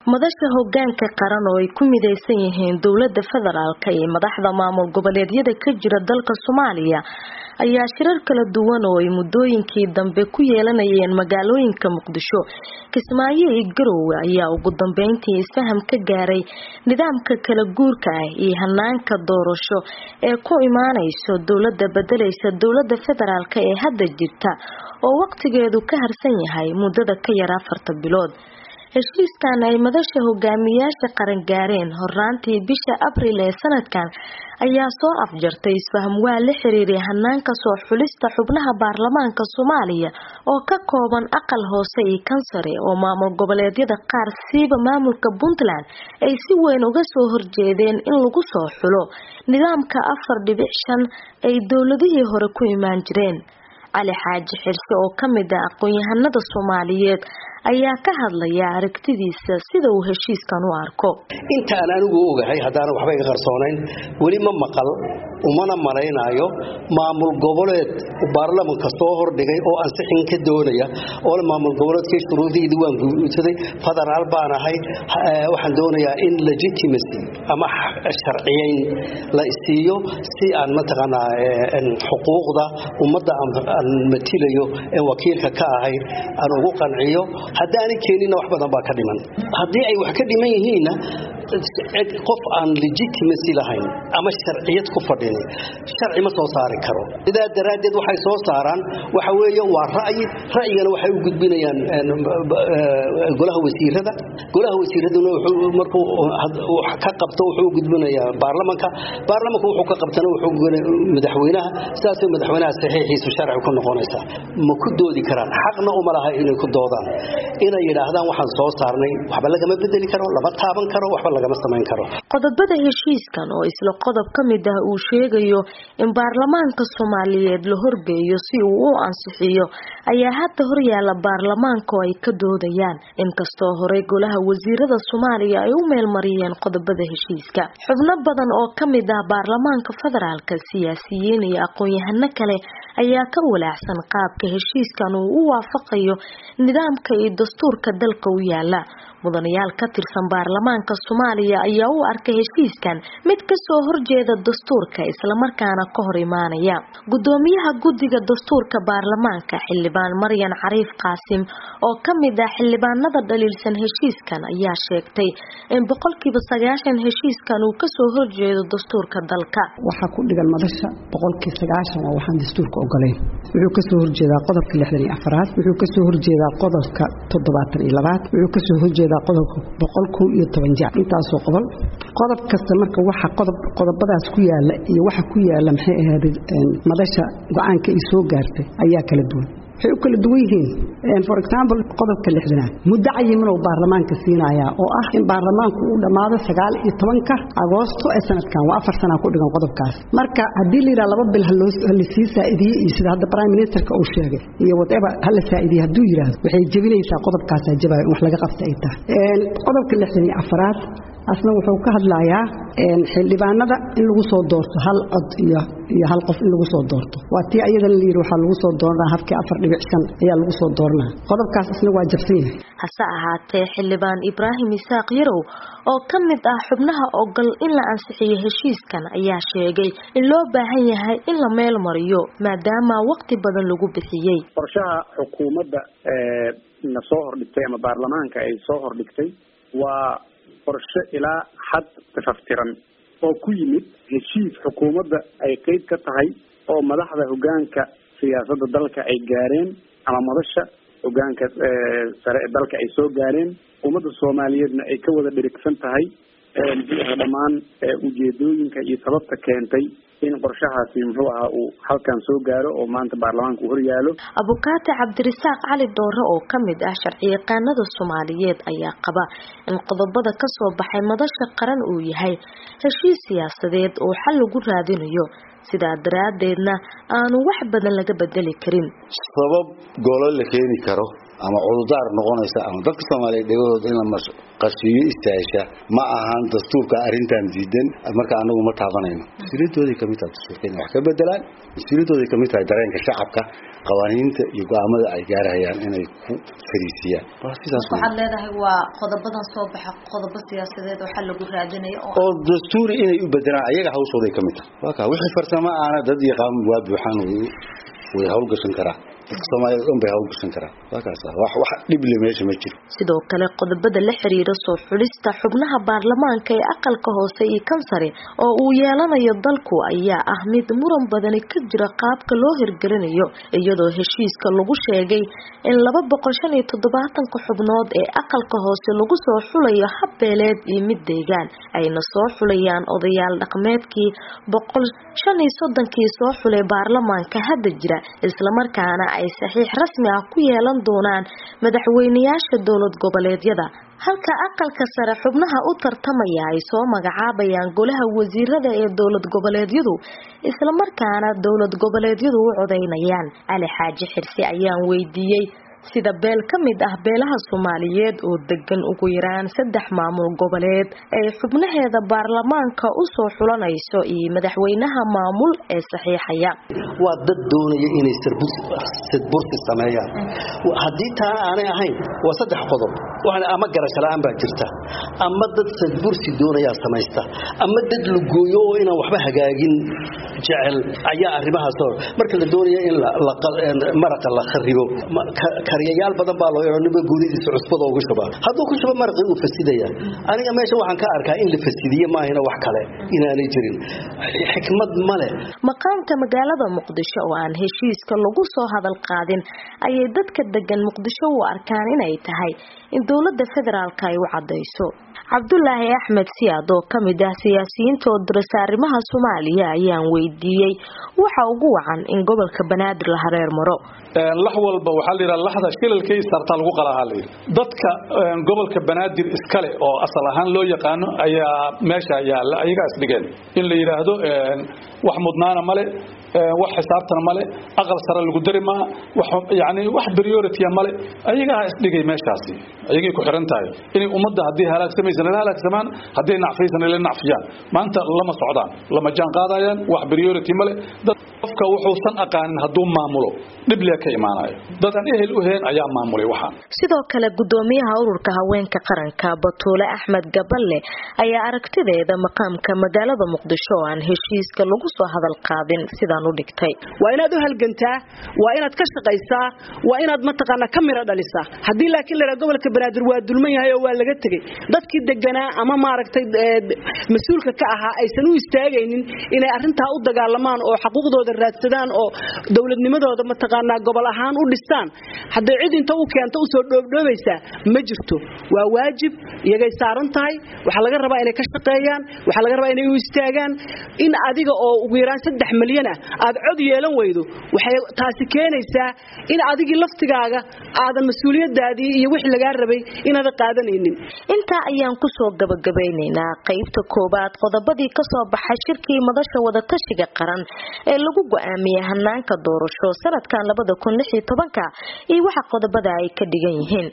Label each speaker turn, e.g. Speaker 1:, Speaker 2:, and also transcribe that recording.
Speaker 1: madasha hoggaanka qaran oo ay ku mideysan yihiin dawladda federaalka iyo madaxda maamul goboleedyada ka jira dalka Soomaaliya ayaa shirar kala duwan oo ay muddooyinkii dambe ku yeelanayeen magaalooyinka Muqdisho, Kismaayo iyo Garowe ayaa ugu dambeyntii isfaham ka gaaray nidaamka kala guurka ah iyo hanaanka doorasho ee ku imaanayso dawladda bedelaysa dawladda federaalka ee hadda jirta oo waqtigeedu ka harsan yahay muddada ka yar 4 bilood. heshiiskan ay madasha hogaamiyaasha qaran gaareen horaantii bisha Abriil ee sanadkan ayaa soo afjartay isfaham waa la xiriiray hanaanka soo xulista xubnaha baarlamaanka Soomaaliya oo ka kooban aqal hoose iyo kansare oo maamul goboleedyada qaar siiba maamulka Puntland ay si weyn uga soo horjeedeen in lagu soo xulo nidaamka 4.5 ay dawladihii hore ku imaan jireen. Ali Xaaji Xirsi oo kamid ah aqoon-yahanada Soomaaliyeed ayaa ka hadlaya aragtidiisa sida uu heshiiskan u arko.
Speaker 2: Inta aan anigu ogahay hadaan waxba iga qarsoonayn wali ma maqal umana malaynayo maamul goboleed baarlamaanka soo hordhigay oo ansixin ka doonaya oo maamul goboleedka shuruudihiisa waan guudsaday federaal baan ahay waxaan doonayaa in legitimacy ama sharciyeyn la isiiyo si aan mataqaanaa xuquuqda ummadda aan matilayo ee wakiilka ka ahay aan ugu qanciyo hadaan keenina wax badan baa ka dhiman hadii ay wax ka dhiman yihiin qof aan legitimacy lahayn ama sharciyad ku fadhin sharci ma soo saari karo ida daraadeed waxay soo saaraan waxa weeye waa ra'yigana waxay u gudbinayaan golaha wasiiraduna wuxuu markuu ka qabto wuxuu gudbinayaa baarlamaanka wuxuu ka qabtana wuxuu madaxweynaha saasoo madaxweynaha saxiixiisu sharci ku noqonaysa ma ku doodi karaan xaqna uma laha inay ku doodaan inay yiraahdaan waxaan soo saarnay waxba laga bedeli karo laba taaban karo waxba laga sameyn karo.
Speaker 1: qodobada heshiiskan oo isla qodob kamid ah uu sheegayo in baarlamaanka Soomaaliyeed la horgeeyo si uu u ansixiyo ayaa hadda hor yaala baarlamaanka oo ay ka doodayaan inkastoo hore golaha wasiirada Soomaaliya ay u meel mariyeen qodobada heshiiska. xubno badan oo kamid ah baarlamaanka federaalka siyaasiyiin iyo aqoon-yahano kale ayaa ka walaacsan qaabka heshiiskan uu u waafaqayo nidaamka iyo dastuurka dalka u yaala. mudanayaal ka tirsan baarlamaanka Soomaaliya ayaa u arkay heshiiskan mid ka soo horjeeda dastuurka isla markaana ka hor imaanaya. gudoomiyaha guddiga dastuurka baarlamaanka xildhibaan Maryan Cariif Qaasim oo kamid ah xildhibaanada dhaliilsan heshiiskan ayaa sheegtay in 90% heshiiskan uu ka soo horjeedo dastuurka dalka.
Speaker 3: waxa ku dhigan madasha 90% waa waxaan dastuurka ogolayn. wuxuu ka soo horjeedaa qodobka 64 wuxuu ka soo horjeedaa qodobka 72 wuxuu ka soo horjeedaa qodobka 110 intaas oo qodob kasta marka waxa qodobadaas ku yaala iyo waxa ku yaala maxay ahayd madasha go'aanka ay soo gaartay ayaa kala duwan. waxay u kala duwan yihiin for example qodobka 60 muddo cayiman oo baarlamaanka siinaya oo ah in baarlamaanku uu dhamaado 19 Agoosto ee sanadkan waa 4 sano ku dhigan qodobkaas. marka hadii la yiraahdo 2 bil hal sii saaidiyay iyo sida hadda prime ministerka uu sheegay iyo whatever hal saaidiyay haduu yiraahdo waxay jabinaysaa qodobkaas jabay wax laga qabto ay tahay. qodobka 64 asna wuxuu ka hadlayaa xildhibaanada in lagu soo doorto hal cod iyo hal qof in lagu soo doorto waa tii ayada la yiri waxa lagu soo dooranaa habkii 4.5 ayaa lagu soo dooranaa. qodobkaas asna waa jabsan yahay.
Speaker 1: hase ahaatee xildhibaan Ibraahim Isaaq Yarow oo kamid ah xubnaha ogol in la ansixiyo heshiiskan ayaa sheegay in loo baahan yahay in la meel mariyo maadaama waqti badan lagu bixiyay.
Speaker 4: qorshaha xukuumadda na soo hordhigtay ama baarlamaanka ay soo hordhigtay waa qorshe ilaa xad tafaftiran oo ku yimid heshiis xukuumadda ay qayb ka tahay oo madaxda hoggaanka siyaasadda dalka ay gaareen ama madasha hoggaanka sare ee dalka ay soo gaareen ummadda Soomaaliyeedna ay ka wada dhirigsan tahay dhammaan ujeedooyinka iyo sababta keentay in qorshahaasi muxuu ahaa uu halkan soo gaaro oo maanta baarlamaanka hor yaalo.
Speaker 1: Abukaate Cabdirasaaq Cali Doore oo kamid ah sharciyaqaanada Soomaaliyeed ayaa qaba in qodobada ka soo baxay madasha qaran uu yahay heshiis siyaasadeed oo xal lagu raadinayo sida daraadeedna aanu wax badan laga bedeli karin.
Speaker 5: sabab golo la keeni karo ama cudurdaar noqonaysa ama dadka Soomaaliyeed dhagahooda in la qashiyo istaasha ma ahan dastuurka arintan diidan marka anagu ma taabanayno siridoodii kamid ah dastuurka wax ka bedelaan siridoodii kamid ah dareenka shacabka qawaaniinta iyo go'aamada ay gaarayaan inay ku fariisiyaan
Speaker 6: waxaad leedahay waa qodobadan soo baxa qodobo siyaasadeed oo xal lagu raadinayo
Speaker 5: oo dastuur inay u bedelaan ayaga hawshooda kamid ah waa ka wixii farsamo aana dad yaqaan waa buuxan way hawl gashan karaa Soomaaliyeed oo bay hawl gashan karaa wax dhib leh meesha ma jiro
Speaker 1: sidoo kale qodobada la xiriira soo xulista xubnaha baarlamaanka ee aqalka hoose iyo kansare oo uu yeelanayo dalku ayaa ah mid muran badan ka jira qaabka loo hirgelinayo iyadoo heshiiska lagu sheegay in 275 xubnood ee aqalka hoose lagu soo xulayo habbeeleed iyo mid deegaan ayna soo xulayaan odayaal dhaqameedkii 135 soo xulay baarlamaanka hadda jira isla markaana ay saxiix rasmi ah ku yeelan doonaan madaxweynayaasha dowlad goboleedyada halka aqalka sare xubnaha u tartamaya ay soo magacaabayaan golaha wasiirada ee dowlad goboleedyadu isla markaana dowlad goboleedyadu u codeynayaan Ali Xaaji Xirsi ayaan weydiiyay sida beel kamid ah beelaha Soomaaliyeed oo degan ugu yaraan 3 maamul goboleed ay xubnaheeda baarlamaanka u soo xulanayso iyo madaxweynaha maamul ee saxiixaya
Speaker 2: waa dad doonaya inay sadbursi sameeyaan hadii taa aanay ahayn waa 3 qodob waxana ama garasho la'aan baa jirta ama dad sadbursi doonaya sameeysta ama dad lugooyo oo inaan waxba hagaagin jecel ayaa arrimahaas marka la doonayo in la maraqa la kharibo kariyayaal badan baa loo yeeranaba guuridiisa cusbada ugu shubaa hadduu ku shubo maraqi uu fasiidaya aniga meesha waxaan ka arkaa in la fasiidiyo ma ahina wax kale inaanay jirin xikmad male
Speaker 1: maqaamka magaalada Muqdisho oo aan heshiiska lagu soo hadal qaadin ayay dadka degan Muqdisho u arkaan inay tahay in dowladda federaalka ay u cadeyso Cabdullaahi Axmed Siyaad oo kamid ah siyaasiyiinta oo darasa arrimaha Soomaaliya ayaan weydiiyay waxa ugu wacan in gobolka Banaadir la hareer maro
Speaker 7: lax walba waxa la yiraahdaa laxda shilalkay sarta lagu qalaahalay dadka gobolka Banaadir iskale oo asal ahaan loo yaqaano ayaa meesha yaala ayaga isdhigeen in la yiraahdo wax mudnaana male wax xisaabtana male aqal sare lagu darima wax priority male ayaga isdhigay meeshaasi ayagii ku xiran tahay inay ummadda hadii halaagsamaysan la halaagsamaan hadii nacfaysan la nacfiyaan maanta lama socdaan lama jaan qaadayaan wax priority male qofka wuxuu san aqaanin haduu maamulo dib leey ka imaanayo dadan ehel u heen ayaa maamulay waxaan
Speaker 1: sidoo kale gudoomiyaha ururka haweenka qaranka Batuule Axmed Gaballe ayaa aragtideeda maqaamka magaalada Muqdisho aan heshiiska lagu soo hadal qaadin sidaan u dhigtay
Speaker 8: waa inaad u halgantaa waa inaad ka shaqaysaa waa inaad mataqaana kamira dhalisaa hadii laakiin la gobolka Banaadir waa dulman yahay oo waa laga tagay dadkii deganaa ama maaragtay mas'uulka ka ahaa aysan u istaagaynin inay arintaa u dagaalamaan oo xuquuqdooda raadsadaan oo dawladnimadooda mataqaana gobol ahaan u dhistaan haddii cid inta uu keento u soo dhoobdhoobaysa ma jirto waa waajib iyagay saaran tahay waxa laga rabaa inay ka shaqeeyaan waxa laga rabaa inay u istaagaan in adiga oo ugu yaraan 3 milyan aad cod yeelan weydo waxay taasi keenaysaa in adigii laftigaaga aadan mas'uuliyadaadii iyo wixii laga rabay inaad qaadanaynin
Speaker 1: inta ayaan ku soo gabagabaynaynaa qaybta koobaad qodobadii ka soo baxay shirkii madasha wada tashiga qaran ee lagu go'aamiyay hanaanka doorasho sanadkan 2016 iyo waxa qodobada ay ka dhigan yihiin